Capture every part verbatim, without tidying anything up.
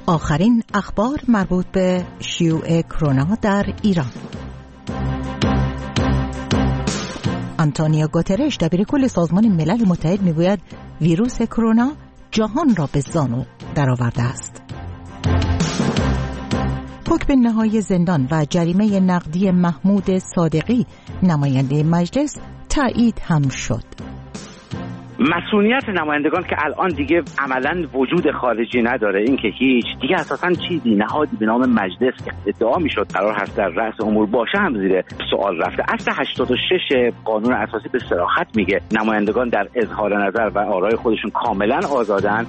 آخرین اخبار مربوط به شیوع کرونا در ایران. آنتونیو گوترش دبیرکل سازمان ملل متحد میگوید ویروس کرونا جهان را به زانو درآورده است. حکم نهایی زندان و جریمه نقدی محمود صادقی نماینده مجلس تایید هم شد. مسئولیت نمایندگان که الان دیگه عملاً وجود خارجی نداره، این که هیچ دیگه اساساً چیزی نهادی به نام مجلس که ادعا میشد قرار هست در رأس امور باشه هم زیر سوال رفته. اصل هشتاد و شش قانون اساسی به صراحت میگه نمایندگان در اظهار نظر و آرای خودشون کاملاً آزادن.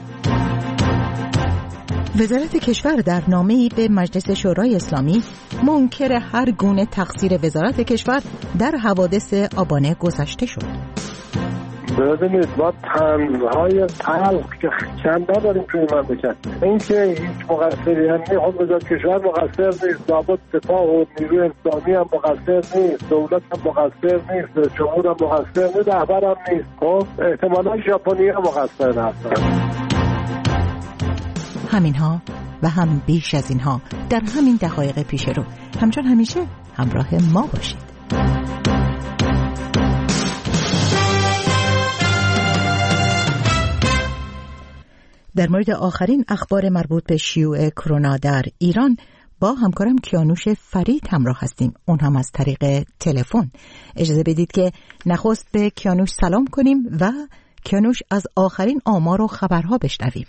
وزارت کشور در نامه‌ای به مجلس شورای اسلامی منکر هر گونه تقصیر وزارت کشور در حوادث آبان گذشته شد. ببینید ما طنزهای تلخ که چند داریم توی مملکت، این که هیچ مقصری هم نیست. خب وزارت کشور مقصر نیست، ضابط سپاه و نیروی انسانی هم مقصر نیست، دولت هم مقصر نیست، جمهور هم مقصر نیست، رهبر هم نیست. خب احتمالا ژاپنی هم مقصر هستن. همینها و هم بیش از اینها در همین دقایق پیش رو. همچون همیشه همراه ما باشید. در مورد آخرین اخبار مربوط به شیوع کرونا در ایران با همکارم کیانوش فرید همراه هستیم، اون هم از طریق تلفن. اجازه بدید که نخست به کیانوش سلام کنیم و کیانوش از آخرین آمار و خبرها بشنویم.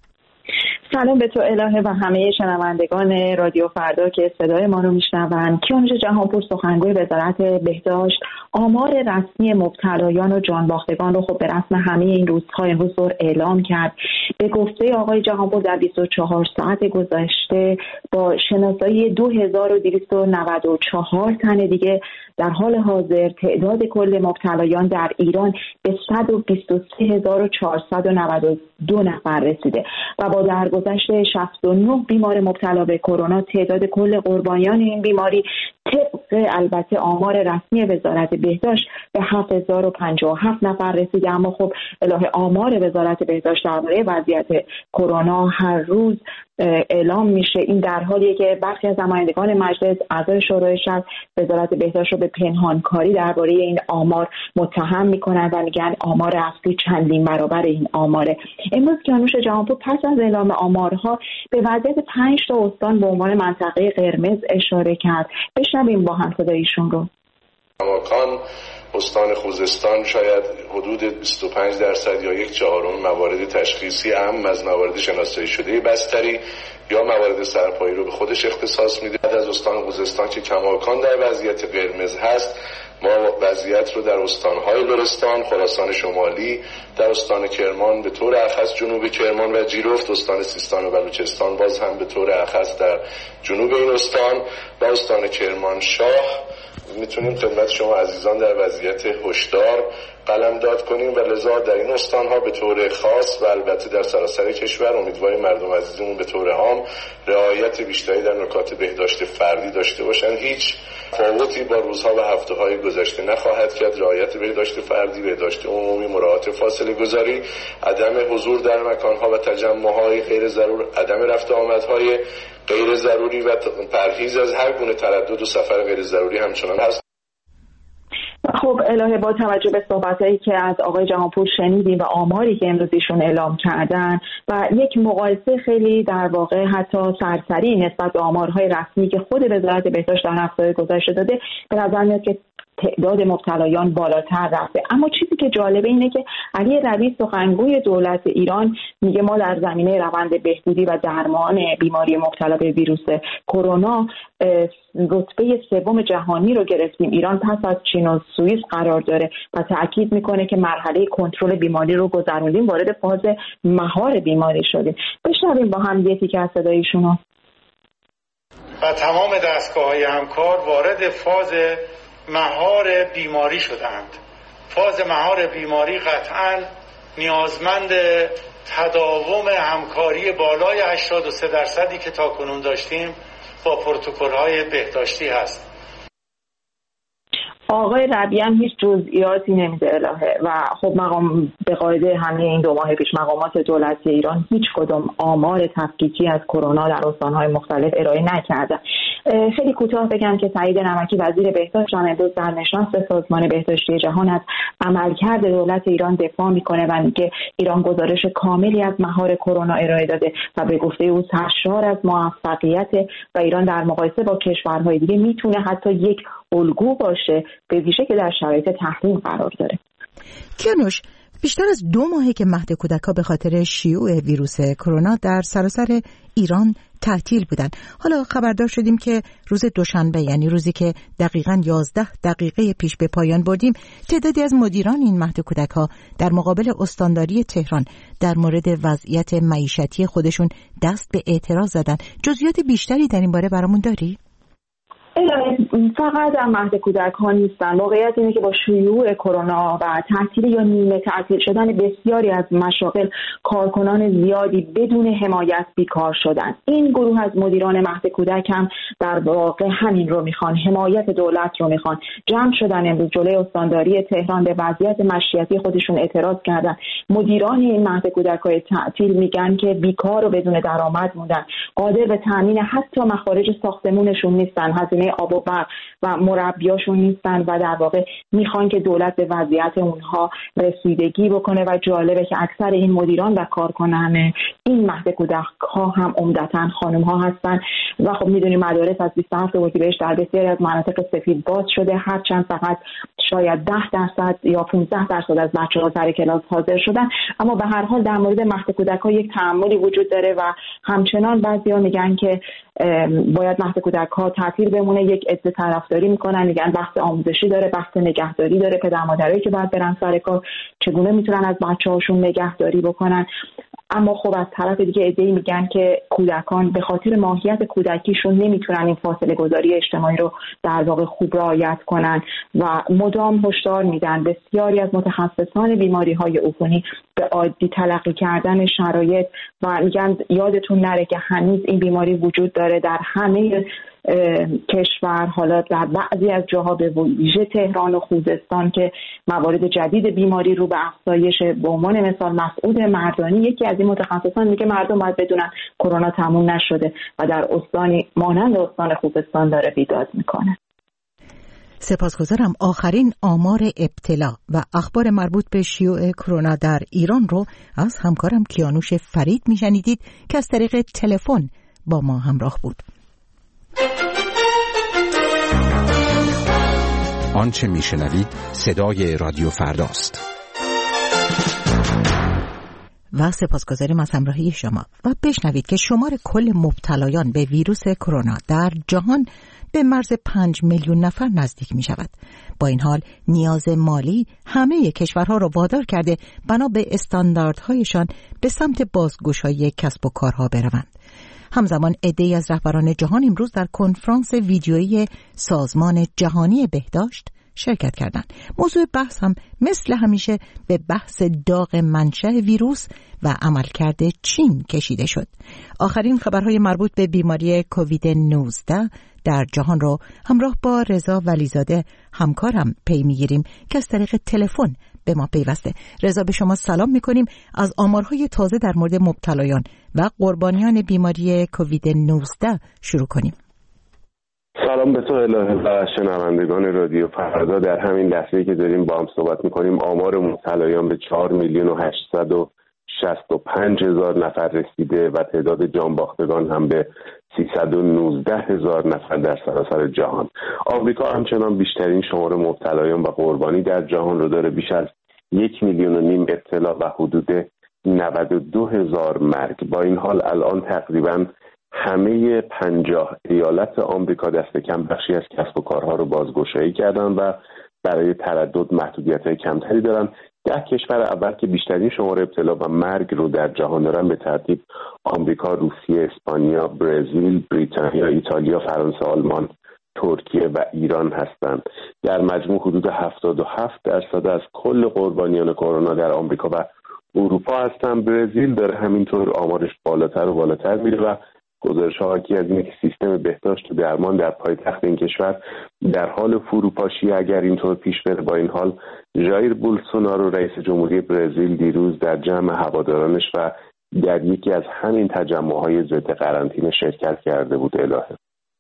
سلام به تو الهه و همه شنوندگان رادیو فردا که صدای ما رو میشنوند. کیانوش جهانپور سخنگوی وزارت بهداشت آمار رسمی مبتلایان و جانباختگان رو خب به رسم همه این روزها امروز اعلام کرد. به گفته آقای جهانپور در بیست و چهار ساعت گذشته با شناسایی دو هزار و دویست و نود و چهار تن دیگه در حال حاضر تعداد کل مبتلایان در ایران به صد و بیست و سه هزار و چهارصد و نود و دو نفر رسیده و با درگذشت شصت و نه بیمار مبتلا به کرونا تعداد کل قربانیان این بیماری طبق البته آمار رسمی وزارت بهداشت به هفت هزار و پنجاه و هفت نفر رسیده. اما خب الهه آمار وزارت بهداشت درباره وضعیت کرونا هر روز اعلام میشه. این در حالیه که برخی از نمایندگان مجلس اعضای شورای شورا وزارت بهداشت رو به پنهانکاری درباره این آمار متهم میکنن و میگن آمار اصلی چندین برابر این آماره. امروز کیانوش جهانپور پس از اعلام آمارها به وضعیت پنج تا استان به عنوان منطقه قرمز اشاره کرد. بشنویم با هم صدای ایشون رو. کماکان استان خوزستان شاید حدود بیست و پنج درصد یا یک چهارم موارد تشخیصی اهم از موارد شناسایی شده بستری یا موارد سرپایی رو به خودش اختصاص میده. از استان خوزستان که کماکان در وضعیت قرمز هست، ما وضعیت رو در استان‌های لرستان، خراسان شمالی، در استان کرمان به طور اخص جنوب کرمان و جیرفت، استان سیستان و بلوچستان باز هم به طور اخص در جنوب این استان و استان کرمانشاه میتونیم خدمت شما عزیزان در وضعیت هشدار قلمداد کنیم و لذا در این استان‌ها به طور خاص و البته در سراسر کشور امیدواریم مردم عزیزمون به طور عام رعایت بیشتری در نکات بهداشت فردی داشته باشند. هیچ تفاوتی با روزها و هفته‌های گذشته نخواهد کرد. رعایت بهداشت فردی، بهداشت عمومی، مراعات فاصله گذاری، عدم حضور در مکان‌ها و تجمع‌های غیر ضرور، عدم رفت آمدهای غیر ضروری و پرهیز از هر گونه تردد و سفر غیر ضروری همچنان هست. خب الهه با توجه به صحبتایی که از آقای جهانپور شنیدیم و آماری که امروز ایشون اعلام کردن و یک مقایسه خیلی در واقع حتی سرسری نسبت به آمارهای رسمی که خود وزارت بهداشت در هفته گذشته داده، به نظر میاد که تعداد مبتلایان بالاتر رفته. اما چیزی که جالبه اینه که علی ربیع سخنگوی دولت ایران میگه ما در زمینه روند بهبودی و درمان بیماری مبتلا به ویروس کرونا رتبه سوم جهانی رو گرفتیم. ایران پس از چین و سوئیس قرار داره و تاکید میکنه که مرحله کنترل بیماری رو گذروندیم، وارد فاز مهار بیماری شدیم. بشنویم با هم یکی که از صدایشون رو. و تمام دستگاه‌های همکار وارد فاز مهار بیماری شدند. فاز مهار بیماری قطعاً نیازمند تداوم همکاری بالای هشتاد و سه درصدی که تاکنون داشتیم با پروتکل‌های بهداشتی هست. آقای ربیعی هم هیچ جزئیاتی نمیده الهه و خب مقام به قاعده همه این دو ماه پیش مقامات دولتی ایران هیچ کدام آمار تفکیکی از کرونا در استان‌های مختلف ارائه نکرده. خیلی کوتاه بگم که سعید نمکی وزیر بهداشت هم امروز در نشست سازمان بهداشتی جهان از عملکرد دولت ایران دفاع میکنه و میگه ایران گزارش کاملی از مهار کرونا ارائه داده و به گفته او سرشار از موفقیت و ایران در مقایسه با کشورهای دیگه میتونه حتی یک الگو باشه، به ویژه که در شرایط تحریم قرار داره. کیانوش، بیشتر از دو ماهه که مهد کودک‌ها به خاطر شیوع ویروس کرونا در سراسر ایران تعطیل بودن. حالا خبردار شدیم که روز دوشنبه، یعنی روزی که دقیقاً یازده دقیقه پیش به پایان بردیم، تعدادی از مدیران این مهد کودک‌ها در مقابل استانداری تهران در مورد وضعیت معیشتی خودشون دست به اعتراض زدن. جزئیات بیشتری در این باره برامون داری؟ فقط در مهد کودک ها نیستن. واقعیت اینه که با شیوع کرونا و تعطیل یا نیمه تعطیل شدن بسیاری از مشاغل، کارکنان زیادی بدون حمایت بیکار شدن. این گروه از مدیران مهد کودک هم در واقع همین رو میخوان، حمایت دولت رو میخوان. جمع شدن امروز جلوی استانداری تهران، به وضعیت معیشتی خودشون اعتراض کردن. مدیران این مهد کودک های تعطیل میگن که بیکار و بدون درآمد موندن، قادر به تامین حتی مخارج ساختمونشون نیستن، هزینه آب و برق و مربیاشون نیستن و در واقع میخوان که دولت به وضعیت اونها رسیدگی بکنه. و جالبه که اکثر این مدیران و کارکنان این مهد کودک ها هم عمدتاً خانم ها هستن و خب میدونیم مدارس از بیست و هفت اردیبهشت در بسیاری از مناطق سفید باز شده، هرچند فقط شاید ده درصد یا پانزده درصد از بچه‌ها سر کلاس حاضر شدن. اما به هر حال در مورد مهد کودک ها یک تعاملی وجود داره و همچنان بعضیا میگن که باید مهد کودک ها تعطیل بمونه. یک عده طرفداری میکنن، میگن بحث آموزشی داره، بحث نگهداری داره، پدر مادرایی که باید برن سر کار چگونه میتونن از بچه‌هاشون نگهداری بکنن. اما خب از طرف دیگه عده‌ای میگن که کودکان به خاطر ماهیت کودکیشون نمیتونن این فاصله گذاری اجتماعی رو در واقع خوب رعایت کنن و مدام هشدار میدن بسیاری از متخصصان بیماری‌های عفونی به عادی تلقی کردن شرایط و میگن یادتون نره که هنوز این بیماری وجود داره در همه کشور. حالا در بعضی از جاها به ویژه تهران و خوزستان که موارد جدید بیماری رو به افزایش، به عنوان مثال مسعود مردانی یکی از این متخصصان میگه مردم باید بدونن کرونا تموم نشده و در استانی مانند استان خوزستان داره بیداد میکنه. سپاسگزارم. آخرین آمار ابتلا و اخبار مربوط به شیوع کرونا در ایران رو از همکارم کیانوش فرید میشنیدید که از طریق تلفن با ما همراه بود. آنچه میشنوید صدای رادیو فرداست. و سپاسگزاریم از همراهی شما و بشنوید که شمار کل مبتلایان به ویروس کرونا در جهان به مرز پنج میلیون نفر نزدیک می شود. با این حال نیاز مالی همه کشورها را وادار کرده بنا به استانداردهایشان به سمت بازگشایی کسب و کارها بروند. همزمان عده‌ای از رهبران جهان امروز در کنفرانس ویدیویی سازمان جهانی بهداشت شرکت کردند. موضوع بحث هم مثل همیشه به بحث داغ منشأ ویروس و عملکرد چین کشیده شد. آخرین خبرهای مربوط به بیماری کووید نوزده در جهان را همراه با رضا ولیزاده همکارم پی میگیریم که از طریق تلفن به ما پیوسته. رضا، به شما سلام میکنیم. از آمارهای تازه در مورد مبتلایان و قربانیان بیماری کووید نوزده شروع کنیم. سلام به تو الهه و شنوندگان رادیو فردا. در همین لحظه‌ای که داریم با هم صحبت میکنیم آمار مبتلایان به چهار میلیون و هشتصد و شصت و پنج هزار نفر رسیده و تعداد جانباختگان هم به سیصد و نوزده هزار نفر در سراسر جهان. آمریکا همچنان بیشترین شمار مبتلایان و قربانی در جهان رو داره، بیش از یک میلیون و نیم ابتلا و حدود نود و دو هزار مرگ. با این حال الان تقریباً همه پنجاه ایالت آمریکا دست کم بخشی از کسب و کارها رو بازگشایی کردن و برای تردد محدودیت‌های کمتری دارن. ده کشور اول که بیشترین شمار ابتلا و مرگ رو در جهان دارن به ترتیب آمریکا، روسیه، اسپانیا، برزیل، بریتانیا، ایتالیا، فرانسه، آلمان، ترکیه و ایران هستند. در مجموع حدود هفتاد و هفت درصد از کل قربانیان کرونا در آمریکا و اروپا هستند. برزیل داره همینطور آمارش بالاتر و بالاتر میره و گزارش‌ها حاکی از اینه که سیستم بهداشت و درمان در پایتخت این کشور در حال فروپاشی اگر اینطور پیش بره. با این حال ژایر بولسونارو رئیس جمهوری برزیل دیروز در جمع هوادارانش و در یکی از همین تجمع‌های ضد قرنطینه شرکت کرده بود. الهه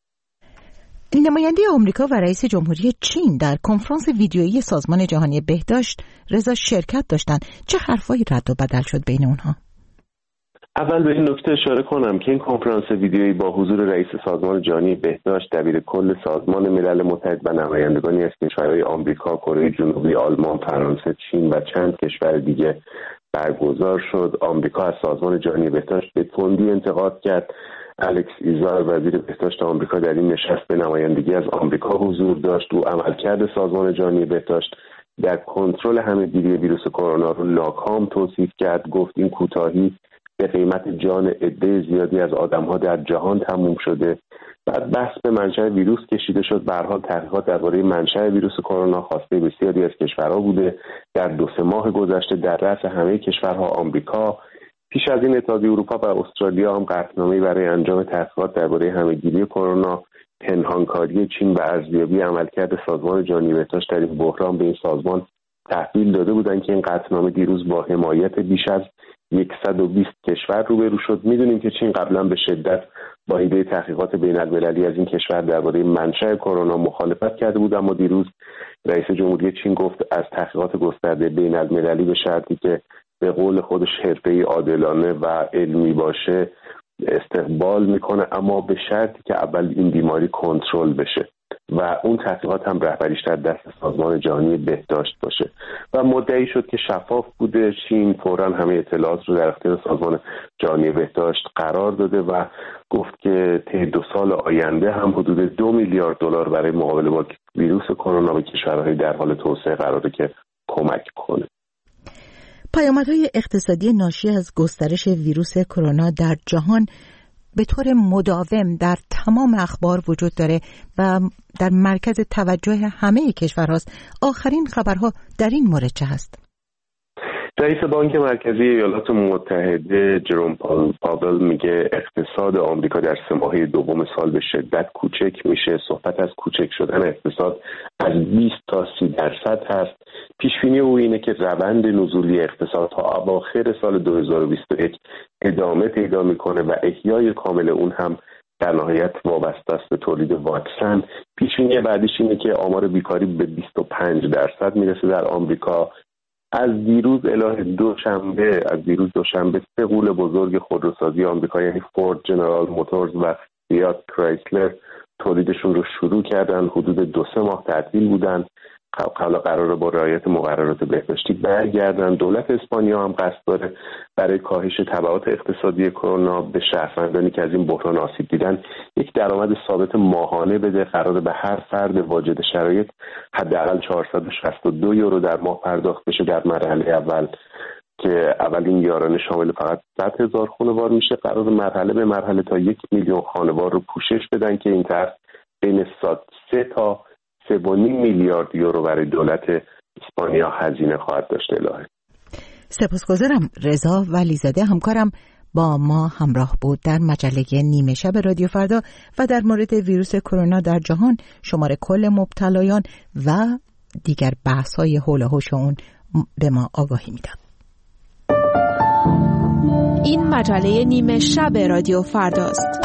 نماینده آمریکا و رئیس جمهوری چین در کنفرانس ویدیویی سازمان جهانی بهداشت رضا شرکت داشتند. چه حرفایی رد و بدل شد بین اونها؟ اول به این نکته اشاره کنم که این کنفرانس ویدیویی با حضور رئیس سازمان جهانی بهداشت، دبیرکل سازمان ملل متحد و نمایندگانی از کشورهای آمریکا، کره جنوبی، آلمان، فرانسه، چین و چند کشور دیگه برگزار شد. آمریکا از سازمان جهانی بهداشت به تندی انتقاد کرد. الکس ایزار وزیر بهداشت آمریکا در این نشست به نمایندگی از آمریکا حضور داشت. او عملکرد سازمان جهانی بهداشت در کنترل همه‌گیری ویروس کرونا رو ناکام توصیف کرد. گفت این کوتاهی به قیمت جان عده زیادی از آدم‌ها در جهان تموم شده. بعد بحث به منشأ ویروس کشیده شد. به هر حال تحقیقات درباره منشأ ویروس کرونا خواسته بسیاری از کشورها بوده. در دو سه ماه گذشته در رأس همه کشورها آمریکا، پیش از این اتحادیه اروپا و استرالیا هم قطعنامه‌ای برای انجام تحقیقات درباره همه‌گیری کرونا، پنهانکاری چین و ارزیابی عملکرد سازمان جهانی بهداشت در این بحران به این سازمان تحویل داده بودند که این قطعنامه دیروز با حمایت بیش از صد و بیست کشور روبرو شد. میدونیم که چین قبلا به شدت با ایده تحقیقات بین‌المللی از این کشور درباره منشأ کرونا مخالفت کرده بود، اما دیروز رئیس جمهوری چین گفت از تحقیقات گسترده بین‌المللی به شرطی که به قول خودش حرفه‌ای، عادلانه و علمی باشه استقبال میکنه، اما به شرطی که اول این بیماری کنترل بشه و اون تحقیقات هم رهبریش در دست سازمان جهانی بهداشت باشه. و مدعی شد که شفاف بوده. چین فوراً همه اطلاعات رو در اختیار سازمان جهانی بهداشت قرار داده و گفت که طی دو سال آینده هم حدود دو میلیارد دلار برای مقابله با ویروس کرونا به کشورهای در حال توسعه قراره که کمک کنه. پیامدهای اقتصادی ناشی از گسترش ویروس کرونا در جهان به طور مداوم در تمام اخبار وجود داره و در مرکز توجه همه کشورهاست. آخرین خبرها در این مورد چه هست؟ رئیس بانک مرکزی ایالات متحده جروم پاول میگه اقتصاد آمریکا در سه ماهه دوم سال به شدت کوچک میشه. صحبت از کوچک شدن اقتصاد از بیست تا سی درصد هست. پیشبینی او اینه که روند نزولی اقتصاد تا اواخر سال دو هزار و بیست و یک ادامه پیدا میکنه و احیای کامل اون هم در نهایت وابسته است به تولید واکسن. پیشبینی بعدیش اینه که آمار بیکاری به بیست و پنج درصد میرسه در آمریکا. از دیروز الی دوشنبه از دیروز دوشنبه سه غول بزرگ خودروسازی آمریکا یعنی فورد، جنرال موتورز و فیات کرایسلر تولیدشون رو شروع کردن. حدود دو سه ماه تعطیل بودن. حالا قراره با رعایت مقررات بهداشتی برگردن. دولت اسپانیا هم قصد داره برای کاهش تبعات اقتصادی کرونا به شهروندانی که از این بحران آسیب دیدن یک درآمد ثابت ماهانه بده. قراره به هر فرد واجد شرایط حداقل چهارصد و شصت و دو یورو در ماه پرداخت بشه در مرحله اول که اولین یارانه شامل فقط صد هزار خانوار میشه. قرار مرحله به مرحله تا یک میلیون خانوار رو پوشش بدن که این طرح بین سه تا سه و نیم میلیارد یورو برای دولت اسپانیا هزینه خواهد داشت. الهه سپاسگزارم. رضا ولیزاده همکارم با ما همراه بود در مجله نیمه شب رادیو فردا و در مورد ویروس کرونا در جهان، شماره کل مبتلایان و دیگر بحث‌های حول و حوش اون به ما آگاهی میداد. این مجله نیمه شب رادیو فرداست.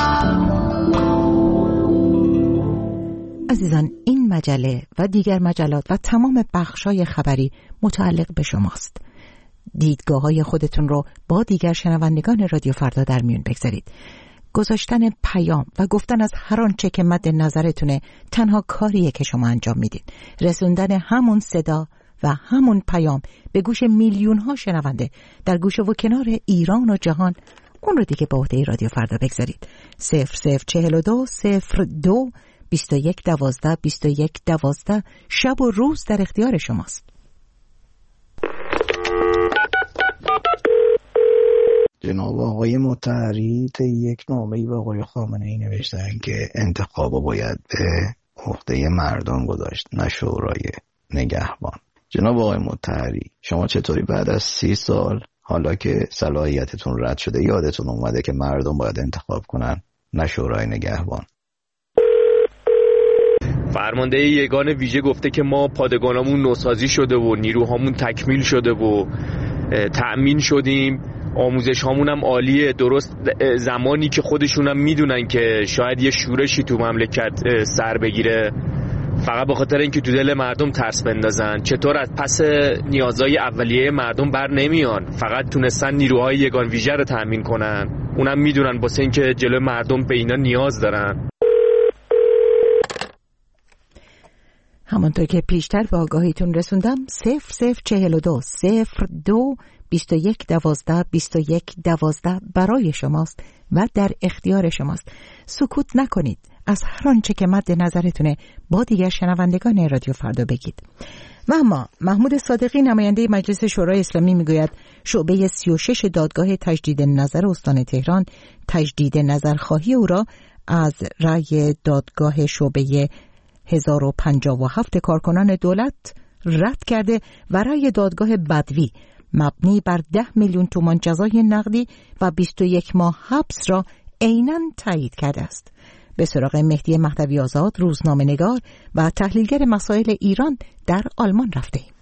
عزیزان، این مجله و دیگر مجلات و تمام بخش‌های خبری متعلق به شماست. دیدگاه‌های خودتون رو با دیگر شنوندگان رادیو فردا در میون بگذارید. گذاشتن پیام و گفتن از هر آنچه که مد نظرتونه تنها کاریه که شما انجام میدین. رسوندن همون صدا و همون پیام به گوش میلیون‌ها شنونده در گوشه و کنار ایران و جهان، اون رو دیگه با عهده رادیو فردا بگذارید. صفر صفر چهل و دو صفر دو بیست و یک دوازده بیست و یک دوازده شب و روز در اختیار شماست. جناب آقای مطهری یک نامه‌ای به آقای خامنه‌ای نوشتن که انتخابو باید به عهده مردم گذاشت نه شورای نگهبان. جناب آقای مطهری، شما چطوری بعد از سی سال حالا که صلاحیتتون رد شده یادتون اومده که مردم باید انتخاب کنن؟ نه شورای نگهبان. فرمانده یگان ویژه گفته که ما پادگانامون نوسازی شده و نیروهامون تکمیل شده و تأمین شدیم، آموزش هامون هم عالیه. درست زمانی که خودشون هم میدونن که شاید یه شورشی تو مملکت سر بگیره، فقط به خاطر اینکه تو دل مردم ترس بندازن، چطور از پس نیازهای اولیه مردم بر نمیان، فقط تونستن نیروهای یگان ویژه رو تأمین کنن. اونم میدونن واسه اینکه جلوی مردم به اینا نیاز دارن. همانطور که پیشتر به آگاهیتون رسوندم، صفر صفر چهل و دو صفر دو بیست و یک دوازده بیست و یک دوازده برای شماست و در اختیار شماست. سکوت نکنید، از هر آنچه که مد نظرتونه با دیگر شنوندگان رادیو فردا بگید. و اما محمود صادقی نماینده مجلس شورای اسلامی میگوید شعبه سی و شش دادگاه تجدید نظر استان تهران تجدید نظرخواهی او را از رأی دادگاه شعبه هزار و پنجاه و هفت کارکنان دولت رد کرده و رأی دادگاه بدوی مبنی بر ده میلیون تومان جزای نقدی و بیست و یک ماه حبس را عیناً تایید کرده است. به سراغ مهدی مهدوی آزاد، روزنامه‌نگار و تحلیلگر مسائل ایران در آلمان رفته ایم.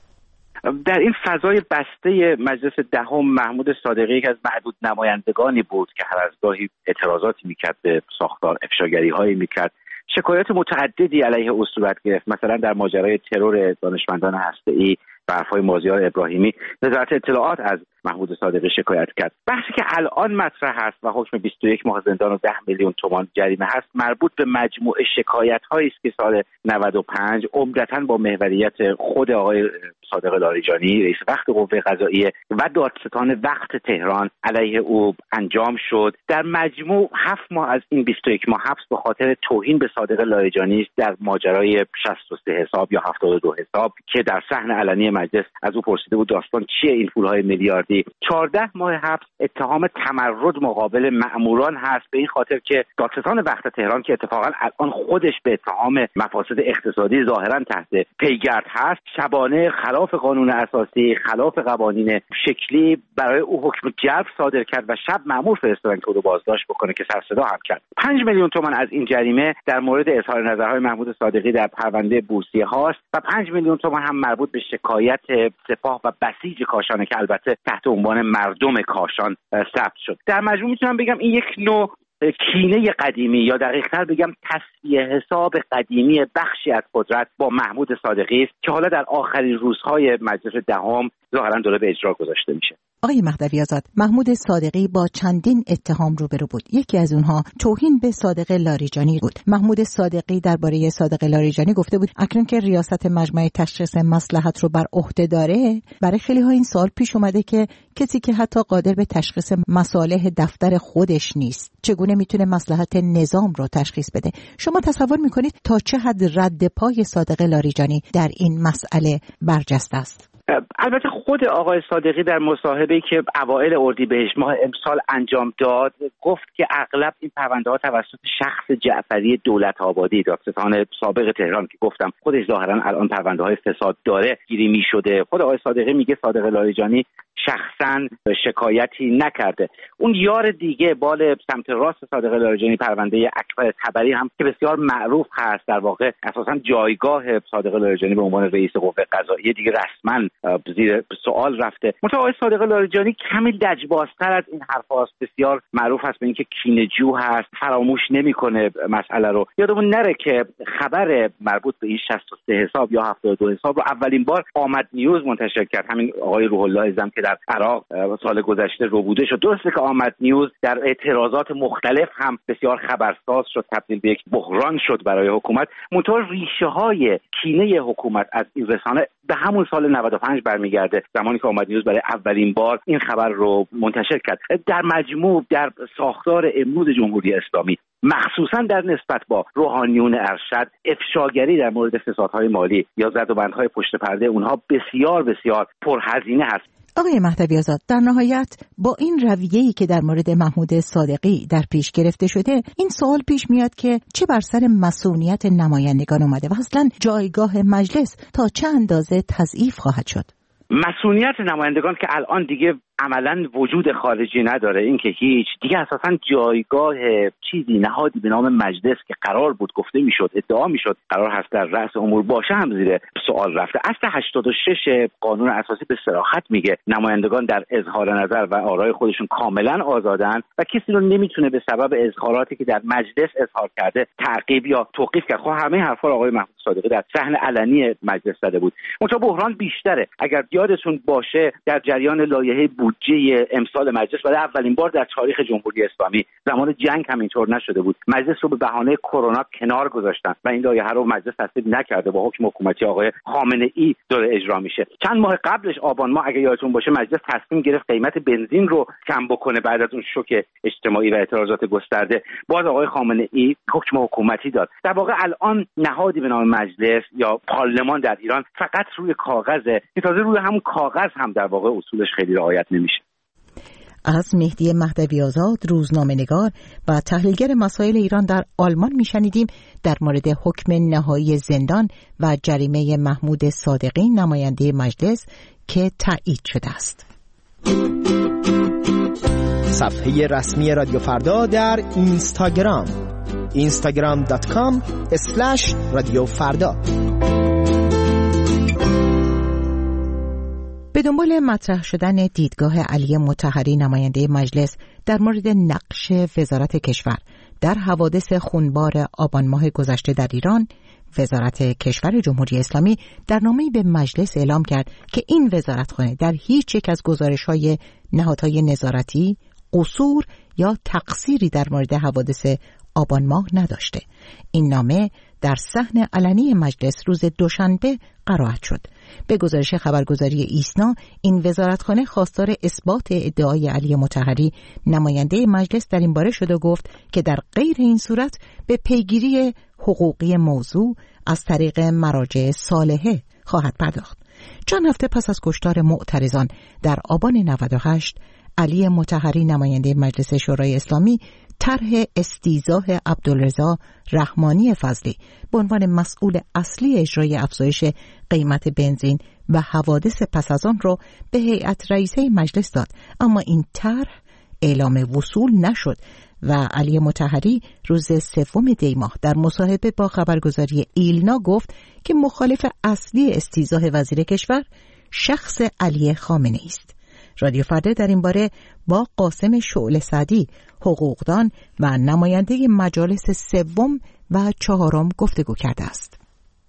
در این فضای بسته مجلس دهم محمود صادقی که از معدود نمایندگانی بود که هر از گاهی اعتراضاتی میکرد به ساختار، افشاگری هایی میکرد، شکایات متعددی علیه او صورت گرفت. مثلا در ماجرای ترور دانشمندان هسته‌ای و حرف‌های مازیار ابراهیمی، وزارت اطلاعات از محمود صادقی شکایت کرد. بحثی که الان مطرح است و حکم بیست و یک ماه زندان و ده میلیون تومان جریمه هست، مربوط به مجموعه شکایت‌هایی است که سال نود و پنج عمدتاً با محوریت خود آقای صادق لاریجانی، رئیس وقت قوه قضاییه و دادستان وقت تهران علیه او انجام شد. در مجموع هفت ماه از این بیست و یک ماه حبس به خاطر توهین به صادق لاریجانی در ماجرای شصت و سه حساب یا هفتاد و دو حساب که در صحن علنی مجلس از او پرسیده بود داستان چیه این پولهای میلیاردی. چهارده ماه حبس اتهام تمرد مقابل مأموران هست، به این خاطر که دادستان وقت تهران که اتفاقا الان خودش به اتهام مفاسد اقتصادی ظاهرا تحت پیگرد هست، شبانه خلاف قانون اساسی، خلاف قوانین شکلی برای او حکم جلب صادر کرد و شب مأمور فرستادن که او رو بازداشت بکنه که سر صدا هم کرد. پنج میلیون تومان از این جریمه در مورد اظهار نظرهای محمود صادقی در پرونده بورسیه هاست و پنج میلیون تومان هم مربوط به شکایت سپاه و بسیج کاشانه که البته تحت عنوان مردم کاشان ثبت شد. در مجموع میتونم بگم این یک نوع کینه قدیمی یا دقیق‌تر بگم تصفیه حساب قدیمی بخشی از قدرت با محمود صادقی است که حالا در آخرین روزهای مجلس دهم ظاهرا داره به اجرا گذاشته میشه. آقای مهدوی آزاد، محمود صادقی با چندین اتهام روبرو بود. یکی از اونها توهین به صادق لاریجانی بود. محمود صادقی درباره صادق لاریجانی گفته بود اکنون که ریاست مجمع تشخیص مصلحت رو بر عهده داره، برای خیلی ها این سوال پیش اومده که کسی که حتی قادر به تشخیص مصالح دفتر خودش نیست، چگونه میتونه مصلحت نظام رو تشخیص بده؟ شما تصور میکنید تا چه حد رد پای صادق لاریجانی در این مسئله برجسته است؟ البته خود آقای صادقی در مصاحبه‌ای که اوایل اردیبهشت ماه امسال انجام داد گفت که اغلب این پرونده‌ها توسط شخص جعفری دولت آبادی، دادستان سابق تهران که گفتم خودش ظاهرا الان پرونده‌های فساد داره، گیری می‌شده. خود آقای صادقی میگه صادق لاریجانی شخصا شکایتی نکرده. اون یار دیگه بال سمت راست صادق لاریجانی، پرونده اکبر طبری هم که بسیار معروف هست، در واقع اساسا جایگاه صادق لاریجانی به عنوان رئیس قوه قضاییه دیگه رسما زیر سوال رفته. منتها آقای صادق لاریجانی کمی لجبازتر از این حرفاست، بسیار معروف هست به اینکه کینه‌جو هست، فراموش نمیکنه مسئله رو. یادمون نره که خبر مربوط به این شصت و سه حساب یا هفتاد و دو حساب رو اولین بار آمد نیوز منتشر کرد. همین آقای روح الله ازم که در عراق سال گذشته ربوده شد. درسته که آمد نیوز در اعتراضات مختلف هم بسیار خبرساز شد، تبدیل به یک بحران شد برای حکومت. منتها ریشه های کینه حکومت از این رسانه به همون سال نود و پنج برمیگرده، زمانی که آمد نیوز برای اولین بار این خبر رو منتشر کرد. در مجموع در ساختار امروز جمهوری اسلامی، مخصوصا در نسبت با روحانیون ارشد، افشاگری در مورد فسادهای مالی یا زدوبندهای پشت پرده اونها بسیار بسیار پرهزینه هست. آقای مهدوی آزاد، در نهایت با این رویه‌ای که در مورد محمود صادقی در پیش گرفته شده، این سوال پیش میاد که چه بر سر مسئولیت نمایندگان اومده و اصلا جایگاه مجلس تا چه اندازه تضعیف خواهد شد؟ مسئولیت نمایندگان که الان دیگه عملاً وجود خارجی نداره، این که هیچ دیگه اساساً جایگاه چیزی نهادی به نام مجلس که قرار بود گفته میشد ادعا میشد قرار هست در رأس امور باشه هم زیر سوال رفته. اصل هشتاد و شش قانون اساسی به صراحت میگه نمایندگان در اظهار نظر و آرای خودشون کاملا آزادن و کسی رو نمیتونه به سبب اظهاراتی که در مجلس اظهار کرده تعقیب یا توقیف کرد. خب همه حرفا آقای محمود صادقی در صحن علنی مجلس زده بود. منتها بحران بیشتره. اگر یادتون باشه در جریان لایحه بودجه امسال مجلس برای اولین بار در تاریخ جمهوری اسلامی زمان جنگ هم اینطور نشده بود، مجلس رو به بهانه کرونا کنار گذاشتن و این لایحه رو مجلس تصویب نکرده، با حکم حکومتی آقای خامنه ای داره اجرا میشه. چند ماه قبلش آبان ماه اگه یادتون باشه مجلس تصمیم گرفت قیمت بنزین رو کم بکنه بعد از اون شوک اجتماعی و اعتراضات گسترده، باز آقای خامنه ای حکم حکومتی داد. در واقع الان نهادی به نام مجلس یا پارلمان در ایران فقط روی کاغذه که تازه روی همون کاغذ هم در واقع اصولش خیلی رعایت نمیشه. از مهدی مهدوی آزاد، روزنامه‌نگار و تحلیلگر مسائل ایران در آلمان میشنیدیم در مورد حکم نهایی زندان و جریمه محمود صادقی نماینده مجلس که تایید شده است. صفحه رسمی رادیو فردا در اینستاگرام اینستاگرام دات کام اسلش رادیو فردا. به دنبال مطرح شدن دیدگاه علی مطهری نماینده مجلس در مورد نقش وزارت کشور در حوادث خونبار آبان ماه گذشته در ایران، وزارت کشور جمهوری اسلامی در نامه‌ای به مجلس اعلام کرد که این وزارتخانه در هیچ یک از گزارش‌های نهادهای نظارتی قصور یا تقصیری در مورد حوادث آبان ماه نداشته. این نامه در صحن علنی مجلس روز دوشنبه قرائت شد. به گزارش خبرگزاری ایسنا، این وزارتخانه خواستار اثبات ادعای علی مطهری نماینده مجلس در این باره شد و گفت که در غیر این صورت به پیگیری حقوقی موضوع از طریق مراجع صالحه خواهد پرداخت. چند هفته پس از کشتار معترضان در آبان نود و هشت، علی مطهری نماینده مجلس شورای اسلامی طرح استیضاح عبدالرضا رحمانی فضلی به عنوان مسئول اصلی اجرای افزایش قیمت بنزین و حوادث پس از آن را به هیئت رئیسه مجلس داد، اما این طرح اعلام وصول نشد و علی مطهری روز سوم دی ماه در مصاحبه با خبرگزاری ایلنا گفت که مخالف اصلی استیضاح وزیر کشور شخص علی خامنه ای است. رادیو فردا در این باره با قاسم شعله سعدی، حقوقدان و نماینده مجالس سوم و چهارم گفتگو کرده است.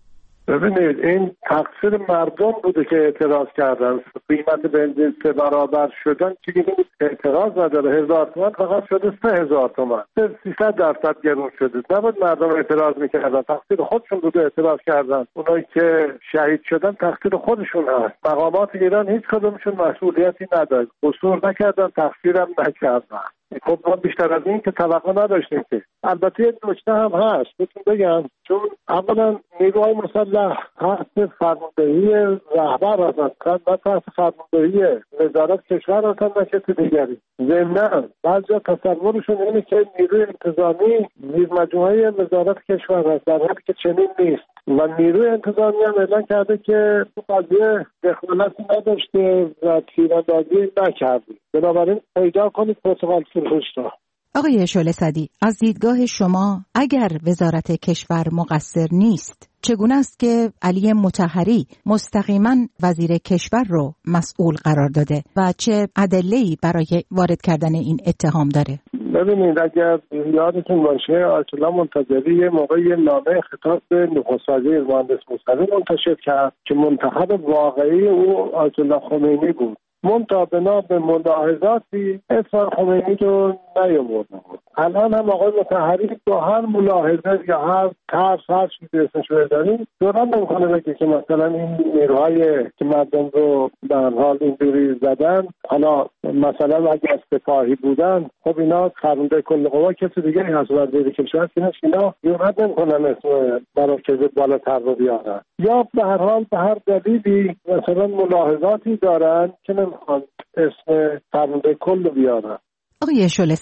ببینید این تقصیر مردم بوده که اعتراض کردن. قیمت بنزین سه برابر شدن چیزی اعتراض نداره. هزار تومان فقط شده سه هزار تومان، سیصد درصد گرون شده. نباید مردم اعتراض میکردن، تقصیر خودشون بوده اعتراض کردن. اونایی که شهید شدن تقصیر خودشون هست. مقامات ایران هیچ کدومشون مسئولیتی نداره، قصور نکردن، تقصیرم نکردن. خب ما بیشتر از این که توقع نداشتیم که. البته یک نکته هم هست بهتون بگم، چون اولا نیروهای مسلح تحت فرماندهی رهبر هستند و تحت فرماندهی وزارت کشور هستند و کسی دیگری. ضمناً بعضیا تصورشون اینه که نیروی انتظامی زیر مجموعه وزارت کشور هست، در حالی که چنین نیست و نیروی انتظامی هم اعلام کرده که قضیه دخالتی نداشته و تیراندازی نکرده. بنابراین پیدا کنید پروتکل سرخوش را. آقای شعله سعدی، از دیدگاه شما اگر وزارت کشور مقصر نیست، چگونه است که علی مطهری مستقیما وزیر کشور رو مسئول قرار داده و چه ادله‌ای برای وارد کردن این اتهام داره؟ ببینید اگر یادتون باشه آیت الله منتظری یه موقع یه نامه خطاب به نخست وزیر مهندس موسوی منتشر کرد که منتخب واقعی او آیت الله خمینی بود. منتها بنا به ملاحظاتی اسم خمینی رو نیاورده بود. الان هم آقای مطهری با هر ملاحظه یا هر طرح هر چیزی اسمش رو بذاریم دوران نمیکنه بگه که مثلا این نیروهای که مردم رو در حال اینجوری زدن، حالا مثلا اگه سپاهی بودن، خب اینا فرمانده کل قوا کسی دیگه هست وزیر کشور که اینا جرئت نمیکنن اسم مراکز بالاتر رو بیارن، یا به هر حال به هر دلیلی مثلا ملاحظاتی دارن که نمیخوان اسم فرمانده کل رو بیارن. آقای شعله سعدی،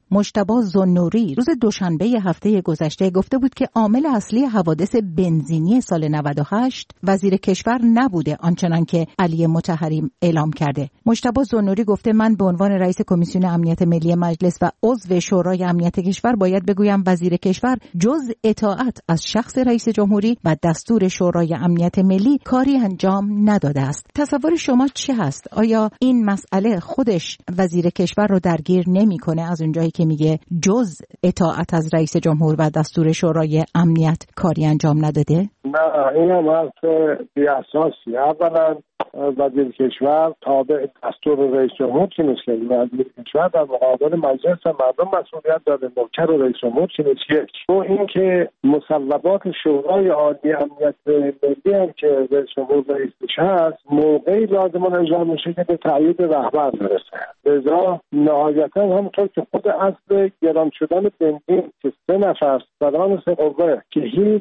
مجتبی ذوالنوری روز دوشنبه هفته گذشته گفته بود که عامل اصلی حوادث بنزینی سال نود و هشت وزیر کشور نبوده آنچنان که علی مطهری اعلام کرده. مجتبی ذوالنوری گفته من به عنوان رئیس کمیسیون امنیت ملی مجلس و عضو شورای امنیت کشور باید بگویم وزیر کشور جز اطاعت از شخص رئیس جمهوری و دستور شورای امنیت ملی کاری انجام نداده است. تصور شما چی هست؟ آیا این مسئله خودش وزیر کشور رو درگیر نمی‌کنه از اونجایی که میگه جز اطاعت از رئیس جمهور و دستور شورای امنیت کاری انجام نداده؟ نه، این هم حرف بی اساسی. اولا وزیر کشور تابع دستور رئیس جمهور که نیست. وزیر کشور در مقابل مجلس و مردم مسئولیت داره. نوکر رئیس جمهور که نیست. یک و این که مصوبات شورای عالی امنیت ملی هم که رئیس جمهور رئیسش هست موقعی لازمان اجرا میشه که به تایید رهبر برسه. لذا نهایتا همونطور که خود اصل گران شدن بنزین که سه نفر سران سه قوه که هیچ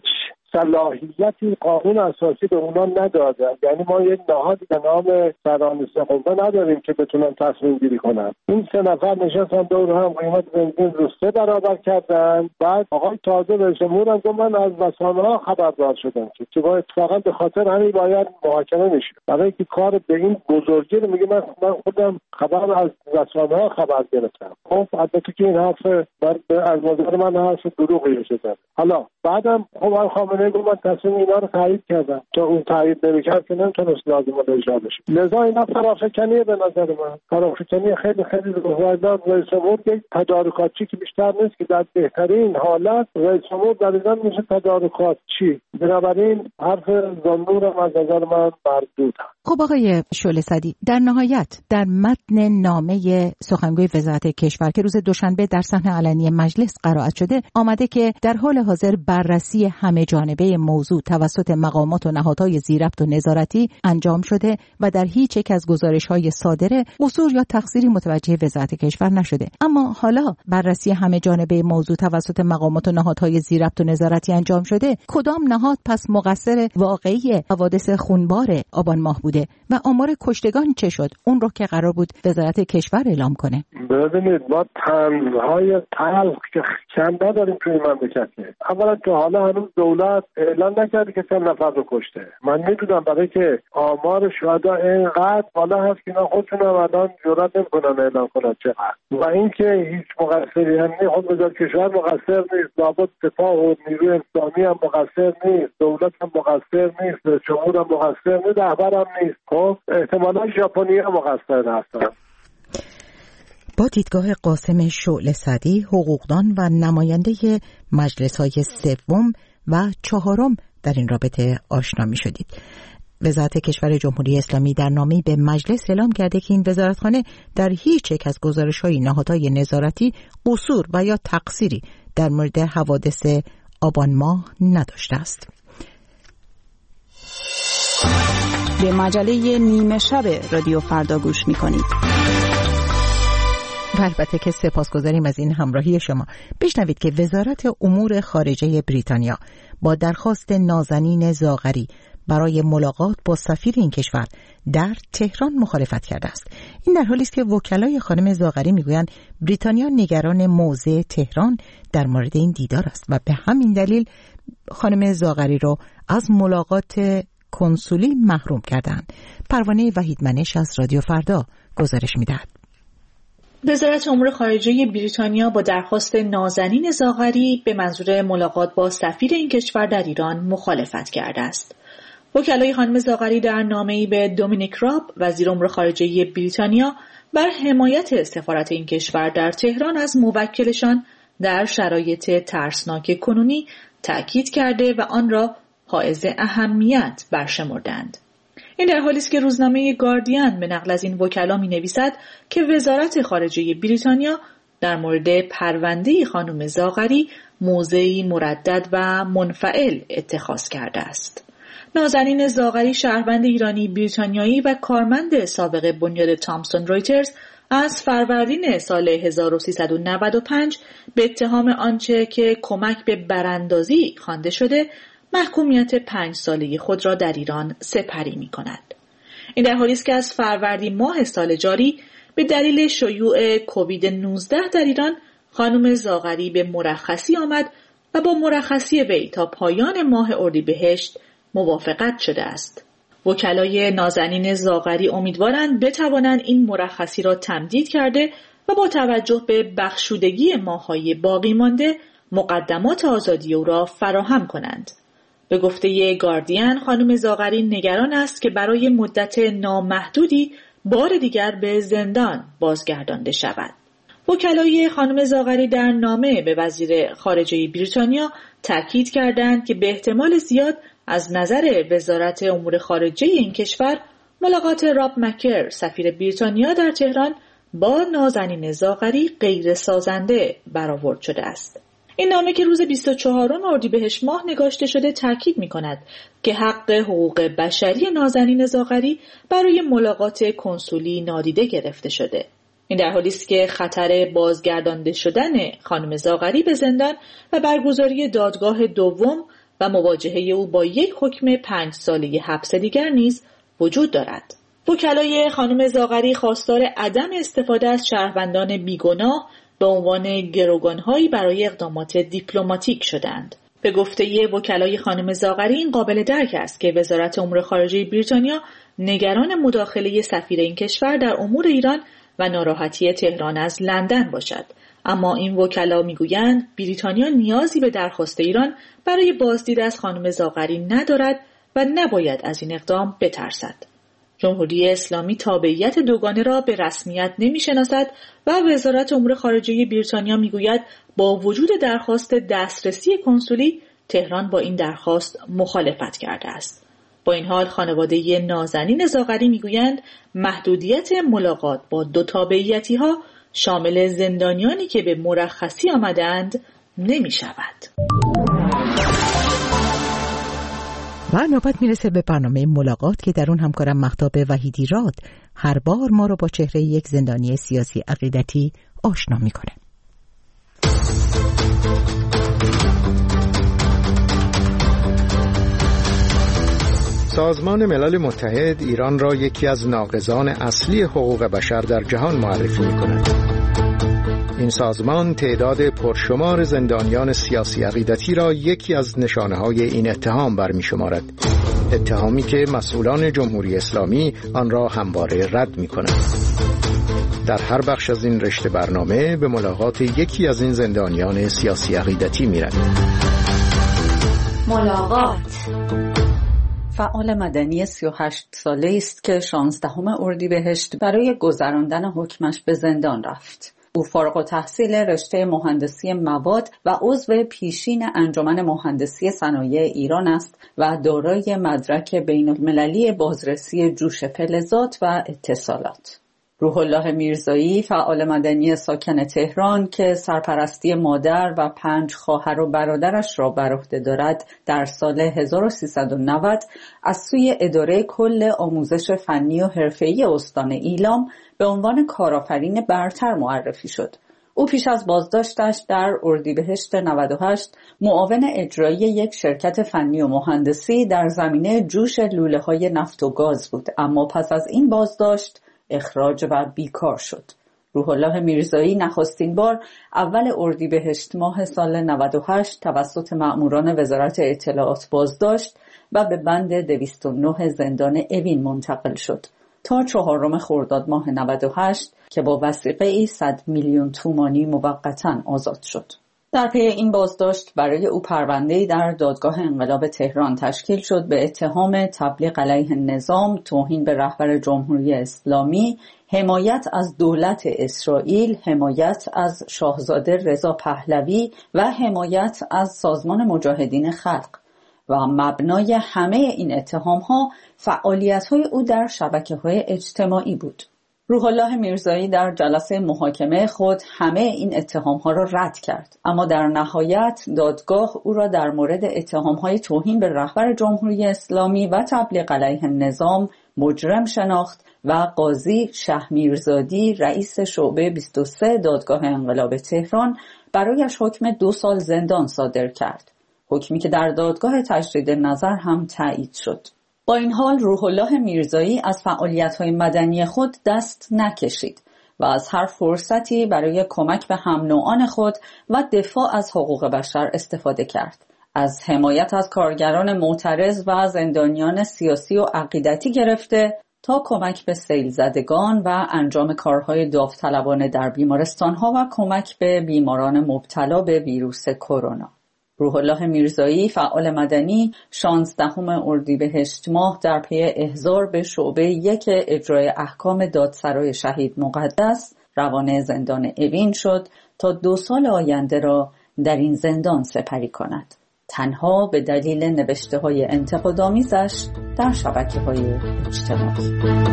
صلاحیتی قانون اساسی به اونا نداده، یعنی ما یک نهادی به نام سران سه قوه نداریم که بتونن تصمیم گیری کنن. این سه نفر نشستن دور هم قیمت بنزین رو سه برابر کردن. بعد آقای تازه رئیس جمهور هم گفت من از رسانه‌ها خبردار شدم که که با اتفاقا به خاطر همین باید محاکمه میشه. برای اینکه کار به این بزرگی رو میگه من من خودم خبر از رسانه‌ها خبر گرفتم. خب البته که این حرف از نظر من حرف دروغی شده. حالا بعدم خب خامنه‌ای گفت من تصمیم اینا رو تایید کردم. تا اون تایید نمی‌کرد که نمیتونست لازم اجرا بشه. لذا اینا فرافکنیه به نظر من. فرافکنی خیلی خیلی روزدار رئیس جمهور یک تدارکاتچی که بیشتر نیست که در بهترین حالت رئیس جمهور دقیقاً میشه تدارکاتچی. بنابراین حرف ذوالنور از نظر من مردود. خب آقای شعله صدی، در نهایت در متن نامه سخنگوی وزارت کشور که روز دوشنبه در صحن علنی مجلس قرائت شده آمده که در حال حاضر بررسی همه جانبه موضوع توسط مقامات و نهادهای زیربط و نظارتی انجام شده و در هیچ یک از گزارش‌های صادره قصور یا تقصیری متوجه وزارت کشور نشده. اما حالا بررسی همه جانبه موضوع توسط مقامات و نهادهای زیربط و نظارتی انجام شده، کدام نهاد پس مقصر واقعی حوادث خونبار آبان ماه بوده و آمار کشتگان چه شد؟ اون رو که قرار بود وزارت کشور اعلام کنه. ببینید ما طنزهای تلخ که کم نداریم توی مملکت. اولا که حالا هنوز دولت اعلان نکرده که چند نفر رو کشته. من میدونم برای که آمار شهدا اینقدر بالا هست که اینا خودشون هم الان جرئت نمیکنن اعلان کنن چقدر. و اینکه هیچ مقصری هم نیست. خود وزارت کشور مقصر نیست، ضابط سپاه و نیروی انتظامی هم مقصر نیست، دولت هم مقصر نیست، جمهور هم مقصر نیست، رهبر هم نیست. خب احتمالاً ژاپنی هم مقصر هستن. با دیدگاه قاسم شعله صدی، حقوقدان و نماینده مجلس‌های سوم و چهارم در این رابطه آشنا می شدید. وزارت کشور جمهوری اسلامی در نامه‌ای به مجلس اعلام کرده که این وزارتخانه در هیچ یک از گزارش‌های نهادهای نظارتی قصور و یا تقصیری در مورد حوادث آبان ماه نداشته است. به مجله نیمه شب رادیو فردا گوش می‌کنید. البته که سپاسگزاریم از این همراهی شما. بشنوید که وزارت امور خارجه بریتانیا با درخواست نازنین زاغری برای ملاقات با سفیر این کشور در تهران مخالفت کرده است. این در حالی است که وکلای خانم زاغری میگویند بریتانیا نگران موضع تهران در مورد این دیدار است و به همین دلیل خانم زاغری رو از ملاقات کنسولی محروم کردند. پروانه وحیدمنش از رادیو فردا گزارش می‌دهد. وزارت امور خارجه بریتانیا با درخواست نازنین زاغری به منظور ملاقات با سفیر این کشور در ایران مخالفت کرده است. وکلای خانم زاغری در نامه‌ای به دومینیک راب، وزیر امور خارجه بریتانیا، بر حمایت سفارت این کشور در تهران از موکلشان در شرایط ترسناک کنونی تأکید کرده و آن را حائز اهمیت برشمردند. این در حالی است که روزنامه گاردین به نقل از این وکلا می‌نویسد که وزارت خارجه بریتانیا در مورد پرونده خانم زاغری موضعی مردد و منفعل اتخاذ کرده است. نازنین زاغری شهروند ایرانی بریتانیایی و کارمند سابق بنیاد تامسون رویترز از فروردین سال هزار و سیصد و نود و پنج به اتهام آنچه که کمک به براندازی خوانده شده محکومیت پنج ساله خود را در ایران سپری می کند. این در حالی است که از فروردین ماه سال جاری به دلیل شیوع کووید نوزده در ایران خانم زاغری به مرخصی آمد و با مرخصی وی تا پایان ماه اردیبهشت موافقت شده است. وکلای نازنین زاغری امیدوارند بتوانند این مرخصی را تمدید کرده و با توجه به بخشودگی ماه‌های باقی مانده مقدمات آزادی او را فراهم کنند. به گفته گاردین، خانم زاغری نگران است که برای مدت نامحدودی بار دیگر به زندان بازگردانده شود. وکلای خانم زاغری در نامه به وزیر خارجه بریتانیا تاکید کردند که به احتمال زیاد از نظر وزارت امور خارجه این کشور ملاقات راب مکر سفیر بریتانیا در تهران با نازنین زاغری غیر سازنده برآورد شده است. این نامه که روز بیست و چهارم اردیبهشت ماه نگاشته شده تاکید می‌کند که حق حقوق بشری نازنین زاغری برای ملاقات کنسولی نادیده گرفته شده. این در حالی است که خطر بازگردانده شدن خانم زاغری به زندان و برگزاری دادگاه دوم و مواجهه او با یک حکم پنج ساله حبس دیگر نیز وجود دارد. وکلای خانم زاغری خواستار عدم استفاده از شهروندان بیگناه به عنوان گروگان‌هایی برای اقدامات دیپلماتیک شدند. به گفته وکلای خانم زاغری این قابل درک است که وزارت امور خارجه بریتانیا نگران مداخله سفیر این کشور در امور ایران و ناراحتی تهران از لندن باشد. اما این وکلا میگویند بریتانیا نیازی به درخواست ایران برای بازدید از خانم زاغری ندارد و نباید از این اقدام بترسد. جمهوری اسلامی تابعیت دوگانه را به رسمیت نمی‌شناسد و وزارت امور خارجه بریتانیا میگوید با وجود درخواست دسترسی کنسولی تهران با این درخواست مخالفت کرده است. با این حال خانواده نازنین زاغری میگویند محدودیت ملاقات با دو تابعیتی‌ها شامل زندانیانی که به مرخصی آمدند نمی شود. و نوبت میرسه به برنامه ملاقات که در اون همکارم مهتاب وحیدی راد هر بار ما رو با چهره یک زندانی سیاسی عقیدتی آشنا میکنه. سازمان ملل متحد ایران را یکی از ناقضان اصلی حقوق بشر در جهان معرفی می‌کند. این سازمان تعداد پرشمار زندانیان سیاسی عقیدتی را یکی از نشانه‌های این اتهام برمی‌شمارد. اتهامی که مسئولان جمهوری اسلامی آن را همواره رد می‌کنند. در هر بخش از این رشته برنامه به ملاقات یکی از این زندانیان سیاسی عقیدتی می‌رویم. ملاقات فعال مدنی سی و هشت ساله است که شانزدهم اردیبهشت برای گذراندن حکمش به زندان رفت. او فارغ التحصیل رشته مهندسی مواد و عضو پیشین انجمن مهندسی صنایع ایران است و دارای مدرک بین المللی بازرسی جوش فلزات و اتصالات. روح الله میرزایی فعال مدنی ساکن تهران که سرپرستی مادر و پنج خواهر و برادرش را بر عهده دارد در سال هزار و سیصد و نود از سوی اداره کل آموزش فنی و حرفه‌ای استان ایلام به عنوان کارآفرین برتر معرفی شد. او پیش از بازداشتش در اردیبهشت نود و هشت معاون اجرایی یک شرکت فنی و مهندسی در زمینه جوش لوله‌های نفت و گاز بود، اما پس از این بازداشت اخراج و بیکار شد. روح الله میرزایی نخستین بار اول اردیبهشت ماه سال نود و هشت توسط مأموران وزارت اطلاعات بازداشت و به بند دویست و نه زندان اوین منتقل شد تا چهارم خرداد ماه نود و هشت که با وثیقه ای صد میلیون تومانی موقتا آزاد شد. در پی این بازداشت برای او پرونده‌ای در دادگاه انقلاب تهران تشکیل شد به اتهام تبلیغ علیه نظام، توهین به رهبر جمهوری اسلامی، حمایت از دولت اسرائیل، حمایت از شاهزاده رضا پهلوی و حمایت از سازمان مجاهدین خلق. و مبنای همه این اتهام‌ها فعالیت‌های او در شبکه‌های اجتماعی بود. روح الله میرزایی در جلسه محاکمه خود همه این اتهام‌ها را رد کرد، اما در نهایت دادگاه او را در مورد اتهام‌های توهین به رهبر جمهوری اسلامی و تبلیغ علیه نظام مجرم شناخت و قاضی شهمیرزادی رئیس شعبه بیست و سه دادگاه انقلاب تهران برایش حکم دو سال زندان صادر کرد، حکمی که در دادگاه تجدید نظر هم تایید شد. با این حال روح الله میرزایی از فعالیت‌های مدنی خود دست نکشید و از هر فرصتی برای کمک به هم نوعان خود و دفاع از حقوق بشر استفاده کرد. از حمایت از کارگران معترض و زندانیان سیاسی و عقیدتی گرفته تا کمک به سیل زدگان و انجام کارهای داوطلبانه در بیمارستانها و کمک به بیماران مبتلا به ویروس کرونا. روح الله میرزایی، فعال مدنی، شانزدهم اردیبهشت ماه در پی احضار به شعبه یک اجرای احکام دادسرای شهید مقدس روانه زندان اوین شد تا دو سال آینده را در این زندان سپری کند. تنها به دلیل نوشته‌های انتقادآمیزش در شبکه‌های اجتماعی.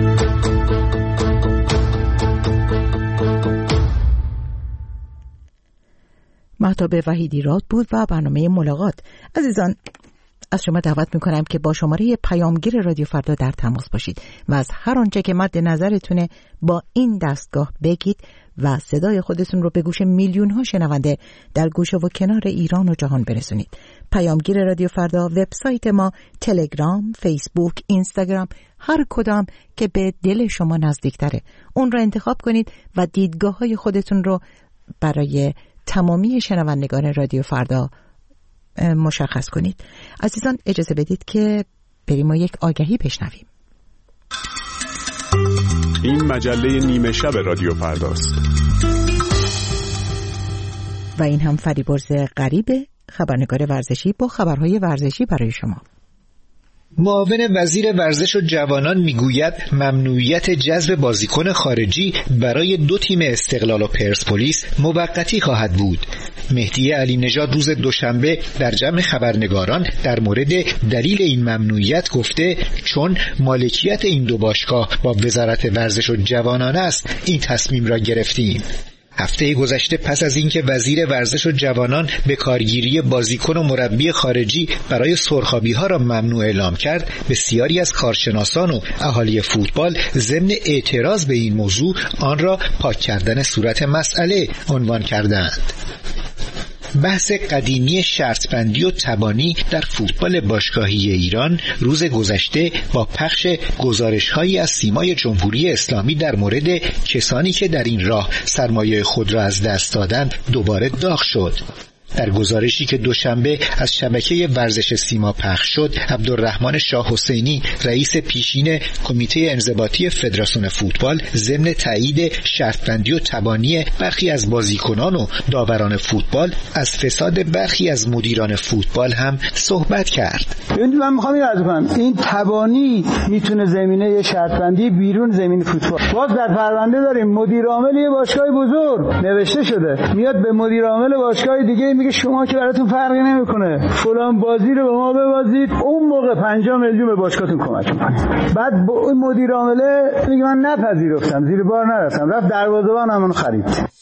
مهتاب وحیدی راد بود و برنامه ملاقات. عزیزان، از شما دعوت میکنم که با شماره پیامگیر رادیو فردا در تماس باشید و از هر آنچه که مد نظرتونه با این دستگاه بگید و صدای خودتون رو به گوش میلیون ها شنونده در گوشه و کنار ایران و جهان برسونید. پیامگیر رادیو فردا، وبسایت ما، تلگرام، فیسبوک، اینستاگرام، هر کدام که به دل شما نزدیکتره اون رو انتخاب کنید و دیدگاه های خودتون رو برای تمامی شنوندگان رادیو فردا مشخص کنید. عزیزان اجازه بدید که بریم و یک آگهی بشنویم. این مجله نیمه شب رادیو فرداست و این هم فریبرز غریبه، خبرنگار ورزشی با خبرهای ورزشی برای شما. معاون وزیر ورزش و جوانان میگوید ممنوعیت جذب بازیکن خارجی برای دو تیم استقلال و پرسپولیس موقتی خواهد بود. مهدی علی نژاد روز دوشنبه در جمع خبرنگاران در مورد دلیل این ممنوعیت گفته چون مالکیت این دو باشگاه با وزارت ورزش و جوانان است این تصمیم را گرفتیم. هفته گذشته پس از اینکه وزیر ورزش و جوانان به کارگیری بازیکن و مربی خارجی برای سرخابی‌ها را ممنوع اعلام کرد، بسیاری از کارشناسان و اهالی فوتبال ضمن اعتراض به این موضوع آن را پاک کردن صورت مسئله عنوان کردند. بحث قدیمی شرطبندی و تبانی در فوتبال باشگاهی ایران روز گذشته با پخش گزارش‌هایی از سیمای جمهوری اسلامی در مورد کسانی که در این راه سرمایه خود را از دست دادند دوباره داغ شد. در گزارشی که دوشنبه از شبکه ورزش سیما پخش شد، عبدالرحمن شاه حسینی رئیس پیشین کمیته انضباطی فدراسیون فوتبال ضمن تایید شرطبندی و تبانی برخی از بازیکنان و داوران فوتبال از فساد برخی از مدیران فوتبال هم صحبت کرد. ببینید من میخوام این عرض کنم این تبانی میتونه زمینه شرطبندی بیرون زمین فوتبال. باز در پرونده داریم مدیر عامل یه باشگاه بزرگ نوشته شده میاد به مدیر عامل باشگاه دیگه میگه شما که براتون فرقی نمیکنه فلان بازی رو به ما ببازید، اون موقع پنجاه میلیون به باشگاهتون کمک میکنه. بعد اون مدیر عامله میگه من نپذیرفتم، زیر بار نرفتم، رفت دروازه‌بان همون خرید.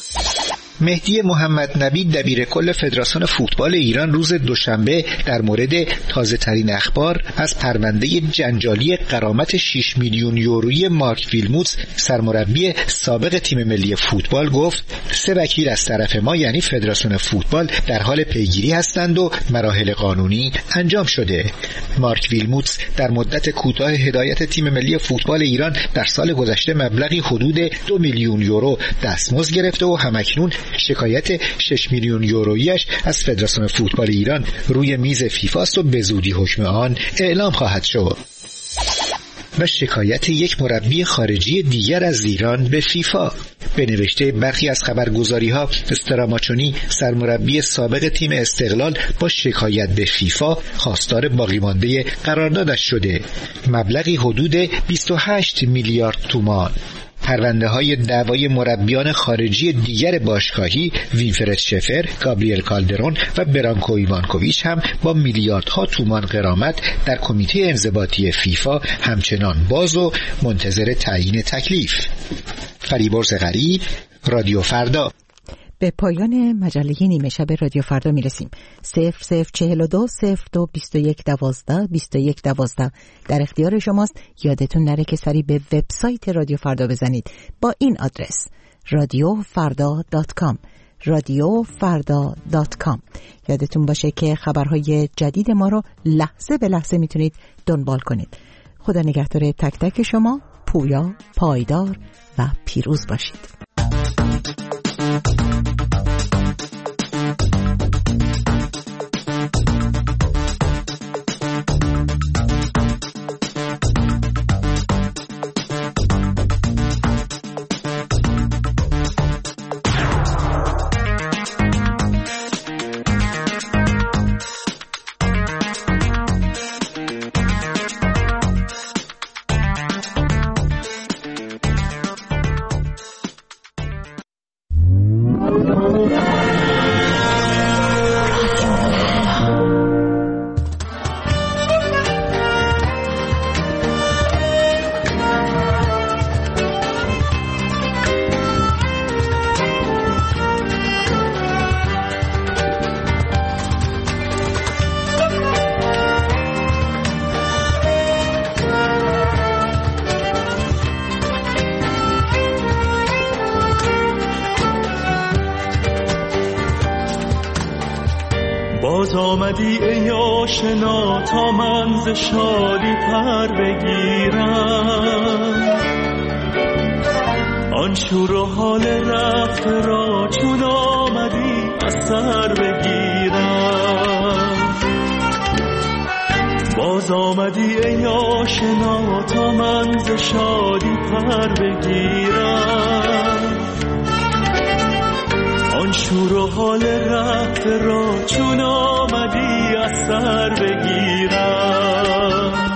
مهدی محمد نبی دبیر کل فدراسیون فوتبال ایران روز دوشنبه در مورد تازه ترین اخبار از پرونده جنجالی غرامت شش میلیون یورویی مارک ویلموتس سرمربی سابق تیم ملی فوتبال گفت سه وکیل از طرف ما یعنی فدراسیون فوتبال در حال پیگیری هستند و مراحل قانونی انجام شده. مارک ویلموتس در مدت کوتاه هدایت تیم ملی فوتبال ایران در سال گذشته مبلغی حدود دو میلیون یورو دستمزد گرفته و همکنون شکایت شش میلیون یورویش از فدراسیون فوتبال ایران روی میز فیفا است و به زودی حکم آن اعلام خواهد شد. و شکایت یک مربی خارجی دیگر از ایران به فیفا. به نوشته برخی از خبرگزاری‌ها استراماچونی سرمربی سابق تیم استقلال با شکایت به فیفا خواستار باقی مانده قراردادش شده. مبلغی حدود بیست و هشت میلیارد تومان. پرونده های دعوای مربیان خارجی دیگر باشگاهی وینفرد شفر، گابریل کالدرون و برانکو ایوانکوویچ هم با میلیاردها تومان غرامت در کمیته انضباطی فیفا همچنان باز و منتظر تعیین تکلیف. فریبرز غریب، رادیو فردا. به پایان مجله نیمه شب رادیو فردا میرسیم. صفر صفر چهل و دو صفر دو بیست و یک دوازده بیست و یک دوازده در اختیار شماست. یادتون نره که سری به وبسایت رادیو فردا بزنید با این آدرس رادیو فردا دات کام رادیو فردا دات کام. یادتون باشه که خبرهای جدید ما رو لحظه به لحظه میتونید دنبال کنید. خدا نگهدار تک تک شما. پویا، پایدار و پیروز باشید. باز آمدی ای آشنا تا من ز شادی پر بگیرم، آن شور و حال رفته را چون آمدی از سر بگیرم. باز آمدی ای آشنا تا من ز شادی پر بگیرم، آن شور و حال رفته را چون آمدی از سر بگیرم.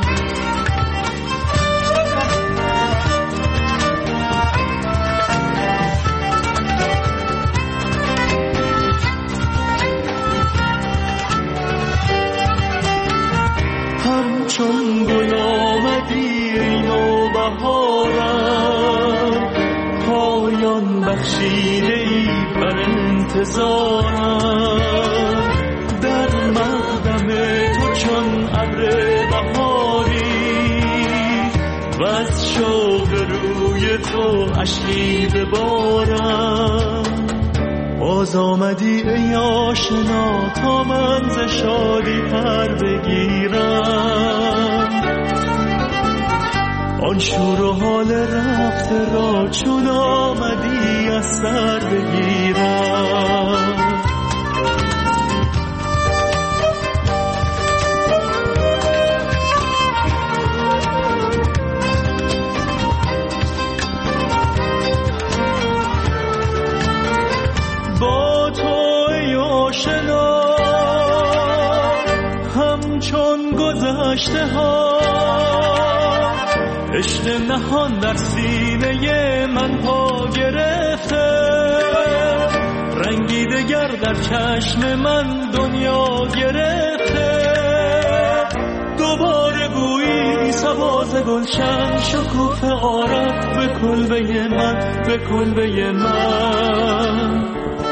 همچون گل آمدی ای نوبهارم، پایان بخشیده ای بر انتظارم، در مقدم تو چون ابر بهاری و از شوق روی تو اشکی ببارم. باز آمدی ای آشنا تا من ز شادی پر بگیرم، آن شور و حال رفته را چون آمدی از سر بگیرم. با تو ای آشنا همچون گذشته ها، عشق نهان در سینه من پا گرفته، رنگی دگر در چشم من دنیا گرفته. دوباره گویی سباز گلشن شکوفه آرد به کلبه من، به کلبه من.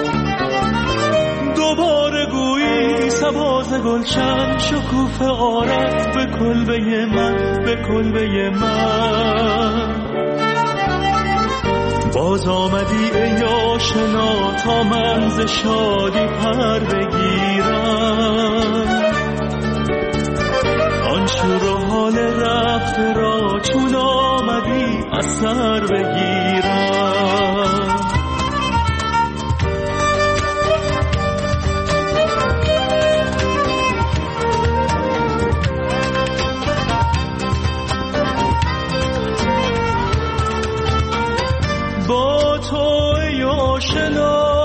دوباره گویی سباز گلشن شکوفه آرد به کلبه من، به کلبه من. باز آمدی ای آشنا تا من ز شادی پر بگیرم، آن شور و حال رفته را چون آمدی از سر بگیرم. با تو ای آشنا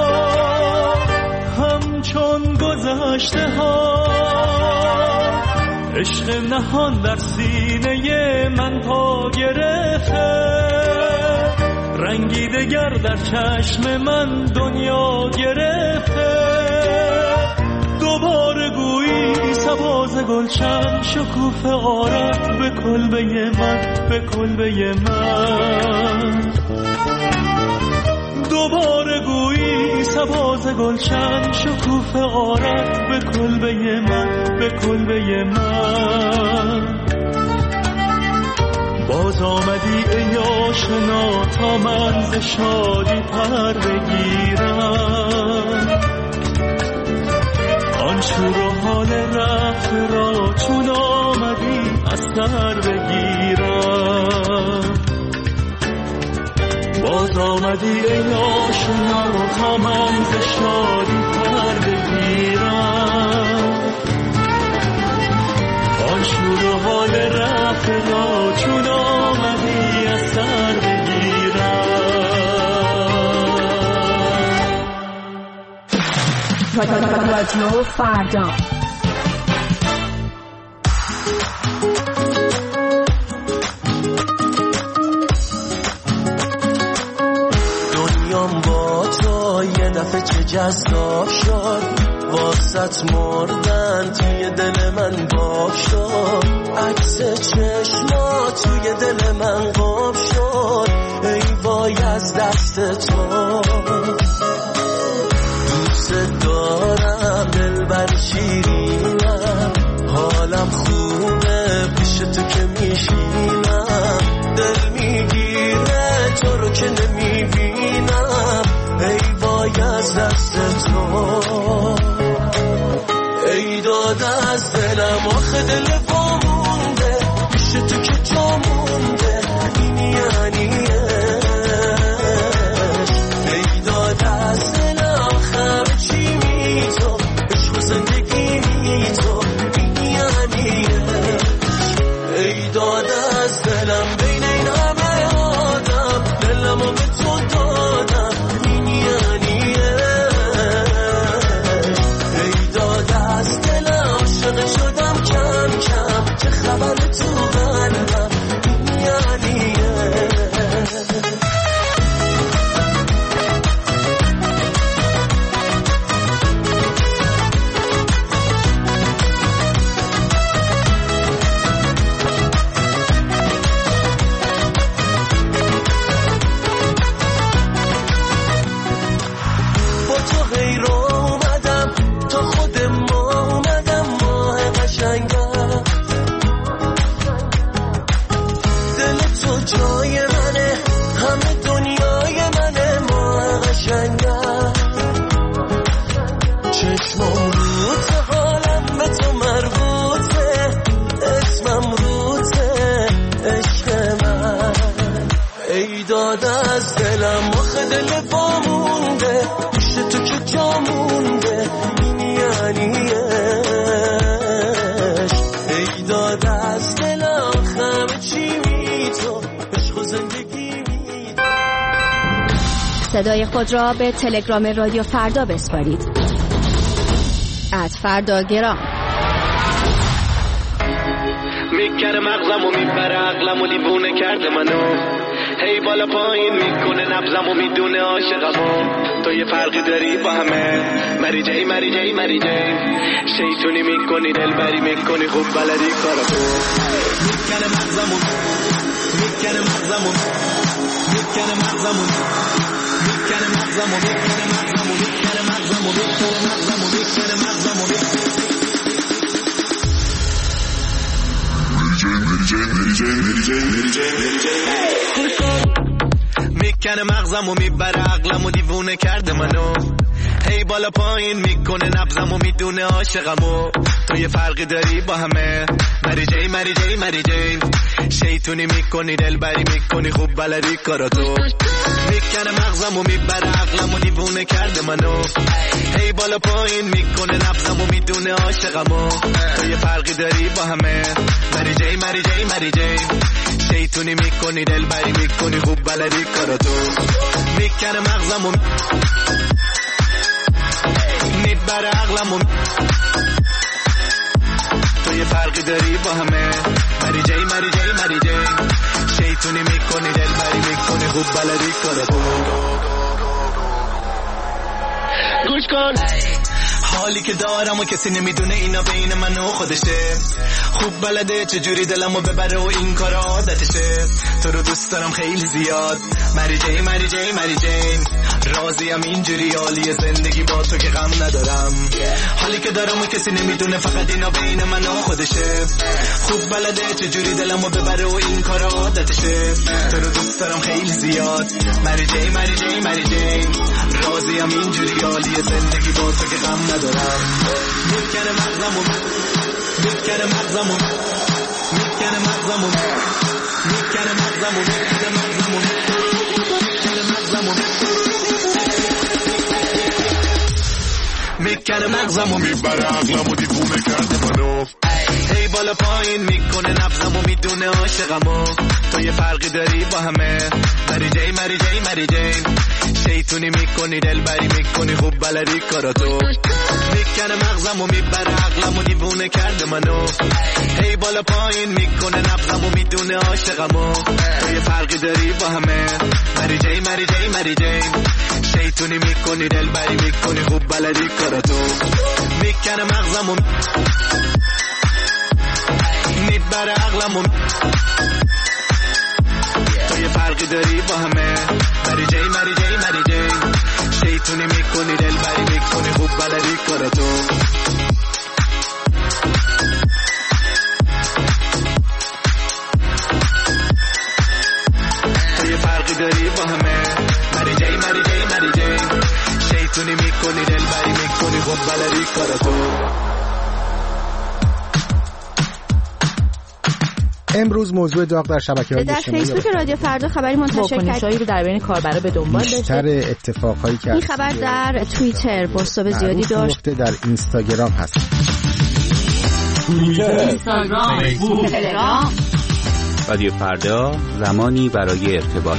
همچون گذشته ها، عشق نهان در سینه من پا گرفته، رنگی دگر در چشم من دنیا گرفته. دوباره گویی سباز گلشن شکوفه آرد به کلبه من، به کلبه من. دوباره گویی سباز گلشن شکوفه آرد به کلبه من، به کلبه من. باز آمدی ای آشنا تا من ز شادی پر بگیرم، آن شور و حال رفته را چون آمدی از سر بگیرم. باز آمدی ای آشنا تا من ز شادی پر بگیرم آن شور و حال رفقا چون آمدی از سر بگیرم. رادیو فردا دنیام با تو یه دفعه چه جذاب شد واسط مردن توی دل من باب شد عکس چشما توی دل من قاب شد ای وای از دست تو دوست دارم دلبر شیرینم حالم خوبه پیش تو که میشینم دل میگیره تو رو که نمیبینم ای وای از دست تو ای داد از دلم آخه دل وامونده پیش تو که جا مونده این یعنی ای داد از دلم آخه چی می تو عشق و زندگی می تو این یعنی ای داد از دلم بین این همه آدم دلم رو به تو دادم این یعنی ای داد از دلم عاشق شدم کم کم چه خبر تو قلبم این یعنی از دلم آخه دل وامونده پیش تو که جا مونده این یعنی ای داد از دلم خمه چی می تو عشق و زندگی می. صدای خود را به تلگرام رادیو فردا بسپارید ات فرداگرام. میکنه مغزم و میبره عقلم و دیوونه کرده منو هی بالا پایین میکنه نبزم و میدونه عاشقمو تو یه فرقی داری با همه مری جی مری جی مری جی شیطونی میکنی دلبری میکنی خوب بلدی کارتو میکنه مغزمو میکنه مغزمو میکنه مغزمو میکنه مغزمو میکنه مغزمو میکنه مغزمو میکنه مغزمو میکنه مغزمو میکنه مغزمو میبره عقلمو دیوونه کرده منو هی بالا پایین میکنه نبزمو میدونه عاشقمو تو یه فرقی داری با همه مری جی مری جی مری جی شیطونی میکنی دلبری میکنی خوب بلدی کاراتو میکنه مغزمو میبره عقلمو دیوونه کرده منو هی بالا پایین میکنه نبزمو میدونه عاشقمو تو یه فرقی داری با همه مری جی مری جی مری جی شیطونی میکنی دلبری میکنی خوب بلدی کاراتو میکنه مغزمو میبره عقلمو تو یه فرقی داری با همه مری جی مری جی مری جی شیطونی میکنی دلبری میکنی خوب بلدی کاراتو گوش کن حالی که دارم و کسی نمیدونه اینا بین من و خودشه خوب بلده چجوری دلمو ببره و این کار عادتشه تو رو دوست دارم خیلی زیاد مری جی مری جی مری جین راضیم اینجوری حالی زندگی با تو که غم ندارم حالی که دارم و کسی نمیدونه فقط اینا بین من و خودشه خوب بلده چجوری دلمو ببره و این کار عادتشه تو رو دوست دارم خیلی زیاد مری جی مری جی مری جین راضیم اینجوری حالی زندگی با تو که غم ندارم میکنه مغزمو میکنه مغزمو میکنه مغزمو میکنه مغزمو میکنه مغزمو میکنه مغزمو میکنه مغزمو میبره عقلمو دیوونه کرده منو هی بالا پایین میکنه نبضمو میدونه عاشقمو تو یه فرقی داری با همه مری جی مری جی مری جی شیطونی میکنی دلبری میکنی خوب بلدی کاراتو میکنه مغزمو میبره عقلمو دیوونه کرده منو هی بالا پایین میکنه نبضمو میدونه عاشقمو تو یه فرقی داری با همه مری جی مری جی مری جی شیطونی میکنی دلبری میکنی خوب بلدی کاراتو میکنه مغزمو میبره عقلمو تو یه فرقی داری با همه مری جی مری جی مری جی شیطونی میکنی دلبری میکنی خوب بلدی کاراتو تو یه فرقی داری با همه مری جی مری جی مری جی شیطونی میکنی دلبری میکنی خوب بلدی کاراتو. امروز موضوع داغ در شبکه‌های در اجتماعی فیسبوک رادیو فردا خبری منتشر کرد واکنش‌هایی رو در بین کاربرا به دنبال داشت. بیشتر اتفاقهایی که این خبر در توییتر بازتاب زیادی داشت. در اینستاگرام هست. اینستاگرام، فیسبوک، تلگرام. رادیو فردا زمانی برای ارتباط.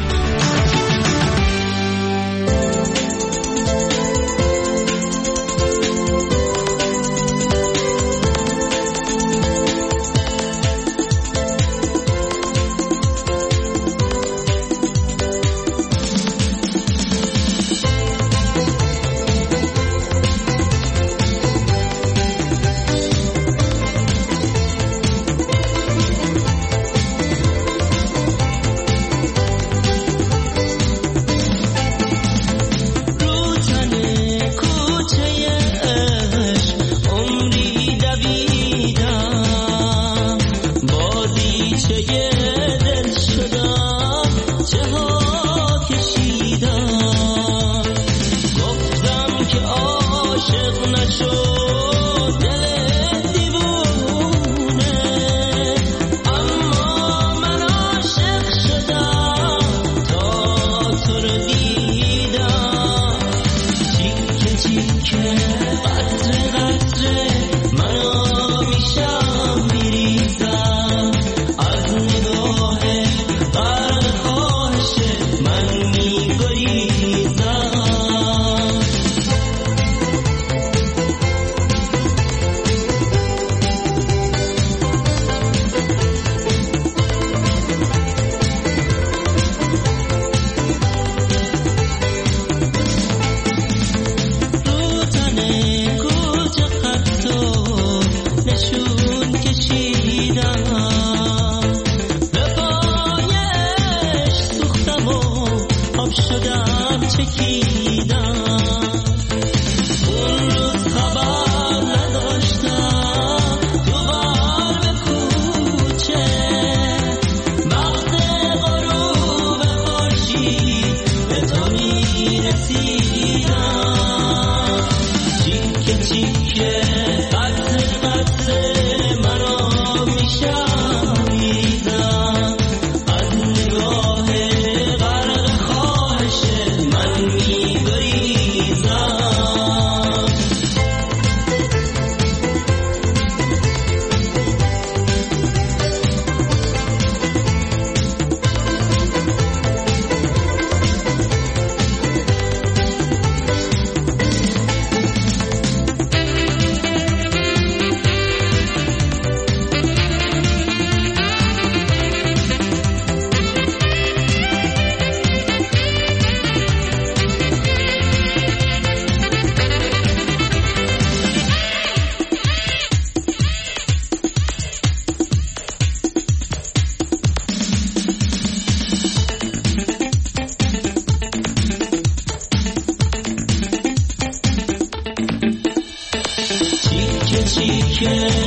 چیکه